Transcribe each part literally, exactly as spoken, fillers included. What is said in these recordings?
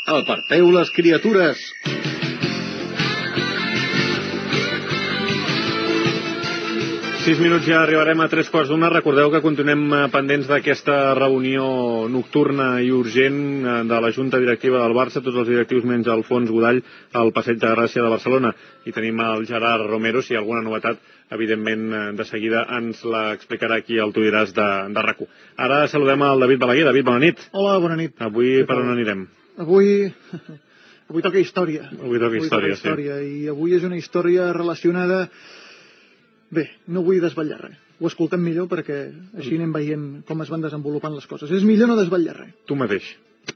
Aparteu les criatures! Sis minuts ja arribarem a tres quarts d'una. Recordeu que continuem pendents d'aquesta reunió nocturna i urgent de la Junta Directiva del Barça, tots els directius menys Alfons Godall, al Passeig de Gràcia de Barcelona. I tenim el Gerard Romero, si hi ha alguna novetat, evidentment de seguida ens l'explicarà aquí al Tu diràs de, de RAC u. Ara saludem el David Balaguer. David, bona nit. Hola, bona nit. Avui per on anirem? Avui... Avui toca història. Avui toca història, avui toca història sí. I avui és una història relacionada... Bé, no vull desvetllar res. Ho escoltem millor perquè així anem veient com es van desenvolupant les coses. És millor no desvetllar res. Tu mateix.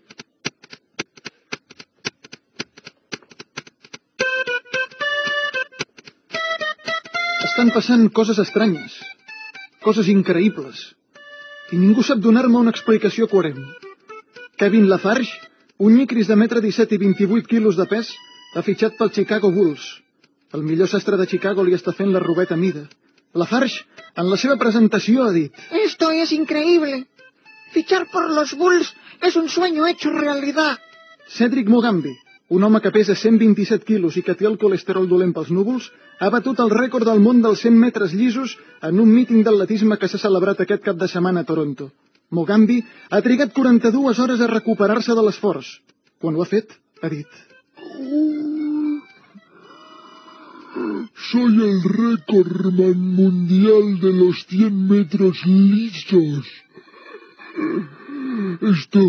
Estan passant coses estranyes, coses increïbles, i ningú sap donar-me una explicació coherent. Kevin Lafarge, un nyicris de metre disset i vint-i-vuit quilos de pes, ha fitxat pel Chicago Bulls. El millor sastre de Chicago li està fent la robeta mida. Lafarge, en la seva presentació, ha dit: Esto es increíble. Fichar por los Bulls es un sueño hecho realidad. Cedric Mugambi, un home que pesa cent vint-i-set quilos i que té el colesterol dolent pels núvols, ha batut el rècord del món dels cent metres llisos en un míting d'atletisme que s'ha celebrat aquest cap de setmana a Toronto. Mugambi ha trigat quaranta-dues hores a recuperar-se de l'esforç. Quan ho ha fet, ha dit: Soy el récordman mundial de los cien metros lisos. Esto...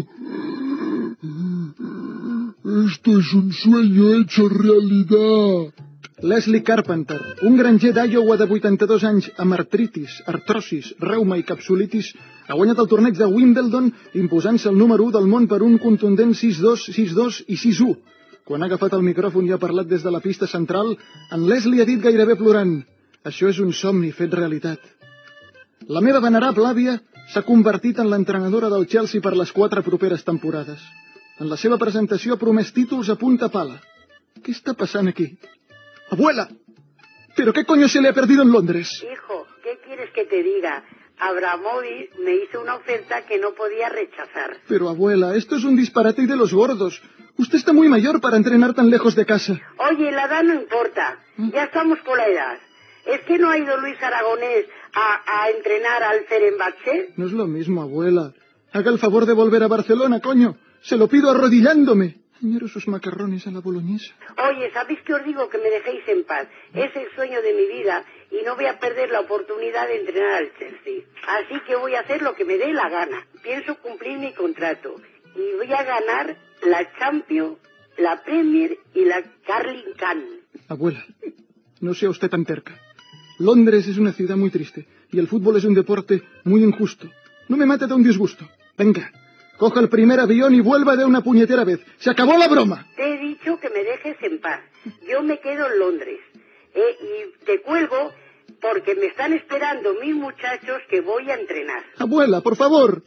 Esto es un sueño hecho realidad. Leslie Carpenter, un granger d'Iowa de vuitanta-dos anys amb artritis, artrosis, reuma i capsulitis, ha guanyat el torneig de Wimbledon imposant-se el número u del món per un contundent sis dos, sis dos i sis u. Quan ha agafat el micròfon i ha parlat des de la pista central, en Leslie ha dit gairebé plorant: això és un somni fet realitat. La meva venerable àvia s'ha convertit en l'entrenadora del Chelsea per les quatre properes temporades. En la seva presentació ha promès títols a punta pala. Què està passant aquí? ¡Abuela! ¿Pero qué coño se le ha perdido en Londres? Hijo, ¿qué quieres que te diga? Abramovich me hizo una oferta que no podía rechazar. Pero, abuela, esto es un disparate y de los gordos. Usted está muy mayor para entrenar tan lejos de casa. Oye, la edad no importa. Ya estamos por la edad. ¿Es que no ha ido Luis Aragonés a, a entrenar al Fenerbahce? No es lo mismo, abuela. Haga el favor de volver a Barcelona, coño. Se lo pido arrodillándome. Añoro sus macarrones a la boloñesa. Oye, ¿sabéis que os digo que me dejéis en paz? Es el sueño de mi vida y no voy a perder la oportunidad de entrenar al Chelsea. Así que voy a hacer lo que me dé la gana. Pienso cumplir mi contrato y voy a ganar la Champions, la Premier y la Carling Cup. Abuela, no sea usted tan terca. Londres es una ciudad muy triste y el fútbol es un deporte muy injusto. No me mate de un disgusto. Venga. Coja el primer avión y vuelva de una puñetera vez. ¡Se acabó la broma! Te he dicho que me dejes en paz. Yo me quedo en Londres. Eh, y te cuelgo porque me están esperando mis muchachos que voy a entrenar. Abuela, por favor.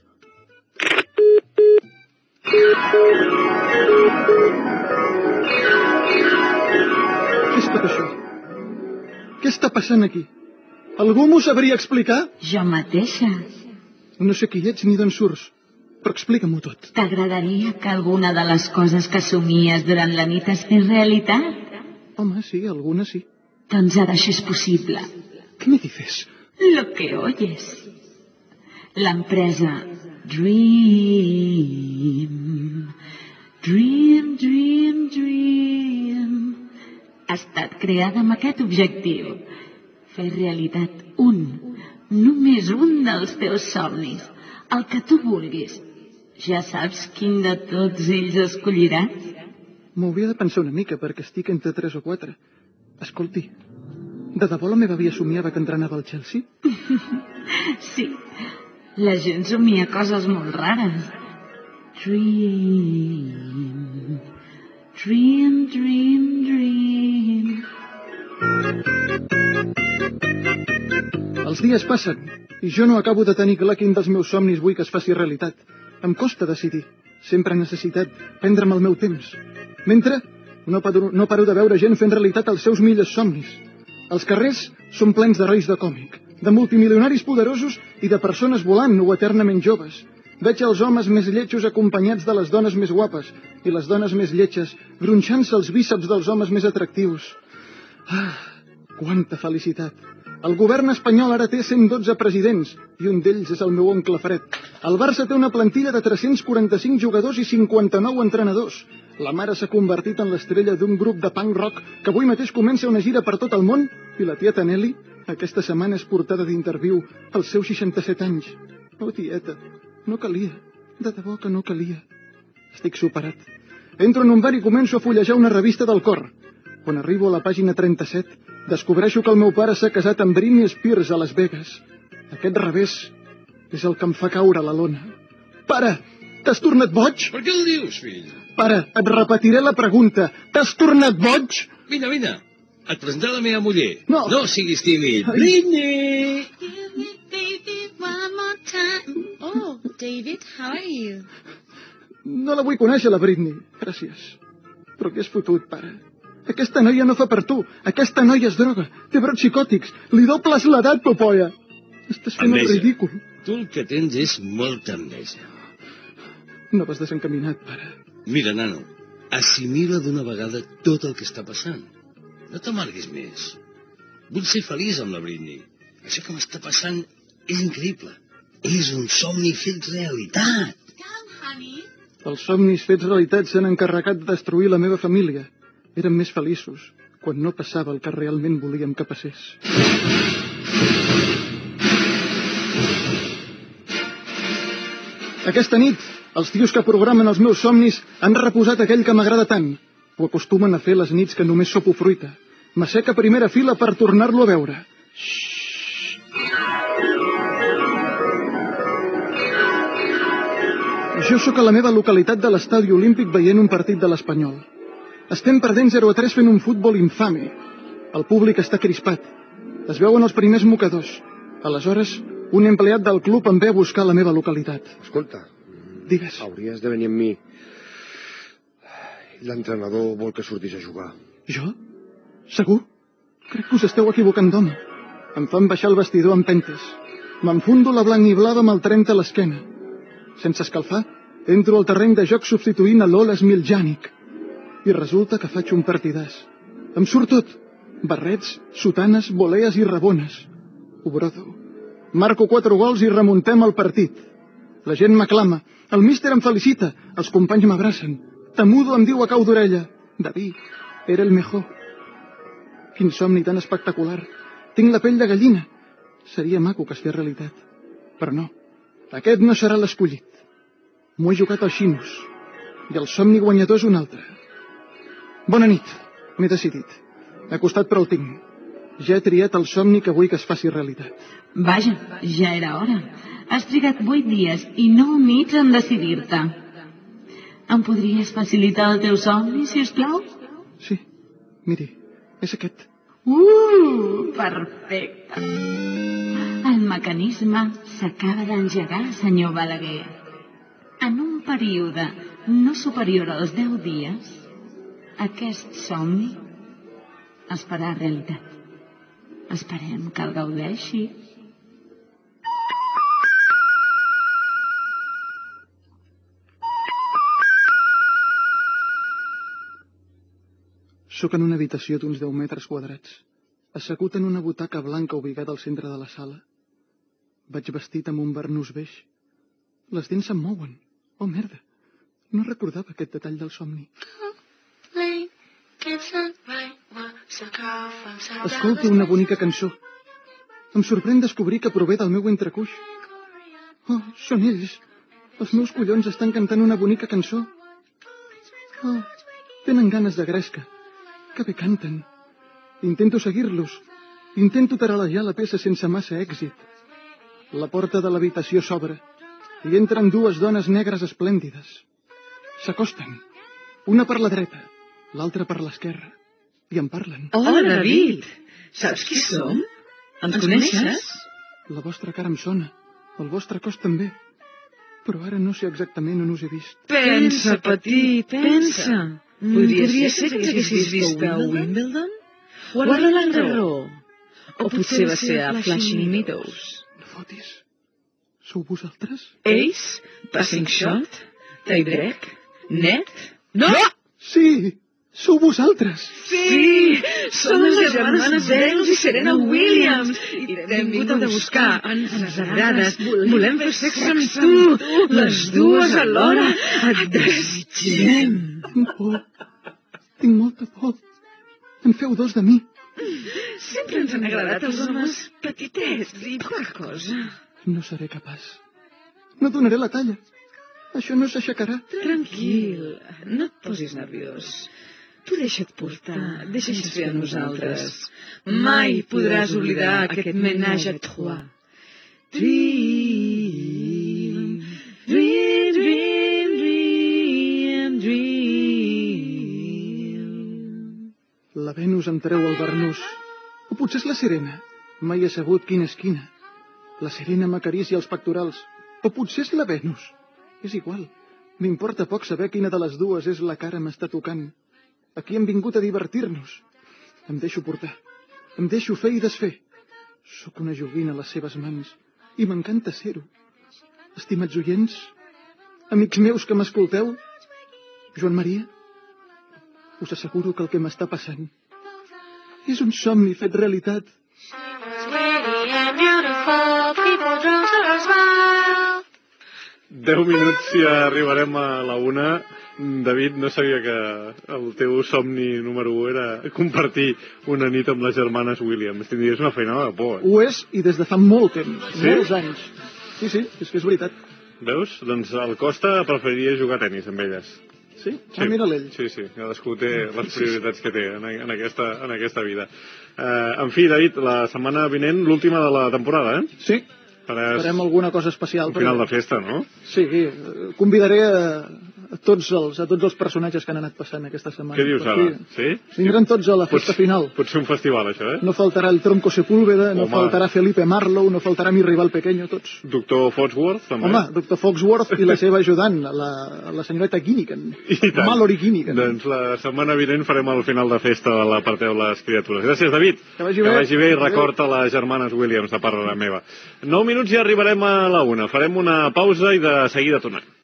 Què és tot això? Què està passant aquí? Algú m'ho sabria explicar? Jo mateixa. No sé qui ets ni d'on surts. Però explica-m'ho tot. T'agradaria que alguna de les coses que somies durant la nit es fes realitat? Home, sí, alguna sí. Doncs ara això és possible. ¿Qué me dices? Lo que oyes. L'empresa Dream, Dream, Dream, Dream ha estat creada amb aquest objectiu. Fer realitat un, només un dels teus somnis, el que tu vulguis. Ja saps quin de tots ells escolliràs? M'ho hauria de pensar una mica, perquè estic entre tres o quatre. Escolti, de debò la meva àvia somiava que entrenava al Chelsea? Sí, la gent somia coses molt rares. Dream, dream, dream, dream. Els dies passen, i jo no acabo de tenir clar quin dels meus somnis vull que es faci realitat. Em costa decidir. Sempre he necessitat prendre'm el meu temps. Mentre, no paro, no paro de veure gent fent realitat els seus millors somnis. Els carrers són plens d'herois de còmic, de multimilionaris poderosos i de persones volant o eternament joves. Veig els homes més lletjos acompanyats de les dones més guapes i les dones més lletges gronxant-se els bíceps dels homes més atractius. Ah, quanta felicitat! El govern espanyol ara té cent dotze presidents i un d'ells és el meu oncle Fred. El Barça té una plantilla de tres-cents quaranta-cinc jugadors i cinquanta-nou entrenadors. La mare s'ha convertit en l'estrella d'un grup de punk rock que avui mateix comença una gira per tot el món i la tieta Nelly aquesta setmana és portada d'interviu als seus seixanta-set anys. Oh, tieta, no calia. De debò que no calia. Estic superat. Entro en un bar i començo a fullejar una revista del cor. Quan arribo a la pàgina trenta-set, descobreixo que el meu pare s'ha casat amb Britney Spears a Las Vegas. Aquest revés és el que em fa caure a la lona. Pare, t'has tornat boig? Per què el dius, fill? Pare, et repetiré la pregunta. T'has tornat boig? Vine, vine. Et presentaré la meva muller. No. No siguis tímid. Britney! Oh, David, how are you? No la vull conèixer, la Britney. Gràcies. Però què has fotut, pare? Aquesta noia no fa per tu. Aquesta noia és droga. Té brots psicòtics. Li dobles l'edat, popoia. Estàs fent el ridícul. Tu el que tens és molta enveja. No vas desencaminat, pare. Mira, nano, assimila d'una vegada tot el que està passant. No t'amarguis més. Vull ser feliç amb la Britney. Això que m'està passant és increïble. És un somni fet realitat. Els somnis fets realitat s'han encarregat de destruir la meva família. Érem més feliços quan no passava el que realment volíem que passés. Aquesta nit, els tios que programen els meus somnis han reposat aquell que m'agrada tant. Ho acostumen a fer les nits que només sopo fruita. M'assec a primera fila per tornar-lo a veure. Xxxt. Jo sóc a la meva localitat de l'estadi olímpic veient un partit de l'Espanyol. Estem perdent zero a tres fent un futbol infame. El públic està crispat. Es veuen els primers mocadors. Aleshores, un empleat del club em ve a buscar a la meva localitat. Escolta, digues. Hauries de venir amb mi. L'entrenador vol que surtis a jugar. Jo? Segur? Crec que us esteu equivocant d'home. Em fan baixar el vestidor amb pentes. M'enfundo la blanc i blava amb el trenta a l'esquena. Sense escalfar, entro al terreny de joc substituint a Lola Smiljanic. I resulta que faig un partidàs. Em surt tot. Barrets, sotanes, volees i rabones. Ho brodo. Marco quatre gols i remuntem el partit. La gent m'aclama. El míster em felicita. Els companys m'abracen. Tamudo em diu a cau d'orella. David, era el mejor. Quin somni tan espectacular. Tinc la pell de gallina. Seria maco que es fes realitat. Però no. Aquest no serà l'escollit. M'ho he jugat als xinos. I el somni guanyador és un altre. Bona nit. M'he decidit. M'ha costat però el tinc. Ja he triat el somni que vull que es faci realitat. Vaja, ja era hora. Has trigat vuit dies i nou nits en decidir-te. Em podries facilitar el teu somni, si us plau? Sí. Miri, és aquest. Uh, perfecte. El mecanisme s'acaba d'engegar, senyor Balaguer. En un període no superior als deu dies, aquest somni es farà realitat. Esperem que el gaudeixi. Soc en una habitació d'uns deu metres quadrats, assegut en una butaca blanca ubicada al centre de la sala. Vaig vestit amb un barnús beix. Les dents se'm mouen. Oh, merda. No recordava aquest detall del somni. Escolto una bonica cançó. Em sorprèn descobrir que prové del meu entrecuix. Oh, són ells. Els meus collons estan cantant una bonica cançó. Oh, tenen ganes de gresca. Que bé canten. Intento seguir-los. Intento taralejar la peça sense massa èxit. La porta de l'habitació s'obre i entren dues dones negres esplèndides. S'acosten. Una per la dreta, l'altra per l'esquerra. I em parlen. Hola, David. Saps qui som? Ens coneixes? La vostra cara em sona. El vostre cos també. Però ara no sé exactament on us he vist. Pensa, petit, pensa. Podria, Podria ser que ens haguessis vist a Wimbledon? O a Roland Garros? O potser va ser a Flushing Meadows? No fotis. Sou vosaltres? Ace, Passing Shot, Tiebreak, Net... No! Sí, sou vosaltres. Sí, som les germanes Venus i Serena Williams i t'hem vingut a buscar. Ens agrades, volem fer sexe amb tu, les dues alhora, et desitgem. Tinc por, tinc molta por. En feu dos de mi. Sempre ens han agradat els homes petitets i poca cosa. No seré capaç. No donaré la talla. Això no s'aixecarà. Tranquil, no et posis nerviós. Tu deixa't portar, deixa't fer a nosaltres. Mai podràs oblidar aquest menage à trois. Dream, dream, dream, dream, dream. La Venus em treu el barnús. O potser és la Serena. Mai he sabut quina és quina. La Serena m'acaricia els pectorals. O potser és la Venus. És igual. M'importa poc saber quina de les dues és la que ara m'està tocant. Aquí hem vingut a divertir-nos. Em deixo portar. Em deixo fer i desfer. Sóc una joguina a les seves mans. I m'encanta ser-ho. Estimats oients, amics meus que m'escolteu, Joan Maria, us asseguro que el que m'està passant és un somni fet realitat. Deu minuts i arribarem a la una. David, no sabia que el teu somni número un era compartir una nit amb les germanes Williams. Tindries una feina de por. Eh? Ho és, i des de fa molt temps, sí? molts anys. Sí, sí, és que és veritat. Veus? Doncs el Costa preferiria jugar a tenis amb elles. Sí? Sí. Ah, mira l'ell. Sí, sí, cadascú té les prioritats que té en, en, aquesta, en aquesta vida. Uh, en fi, David, la setmana vinent, l'última de la temporada, eh? Sí. Faràs farem alguna cosa especial. Un final de festa, no? Sí, convidaré a, a, tots els, a tots els personatges que han anat passant aquesta setmana. Què dius ara? Sí? Vindran tots a la festa Pots, final. Pot ser un festival, això, eh? No faltarà el Tronco Sepúlveda, no Home. faltarà Felipe Marlowe, no faltarà mi rival pequeño, tots. Doctor Foxworth, també. Home, doctor Foxworth i la seva ajudant, la, la senyoreta Guinnigan. I tant. Mallory Guinnigan. Doncs la setmana vinent farem el final de festa de l'Aparteu les criatures. Gràcies, David. Que vagi bé. Que vagi bé i record a les germanes Williams de part de la meva. Nou minuts i arribarem a la una. Farem una pausa i de seguida tornem.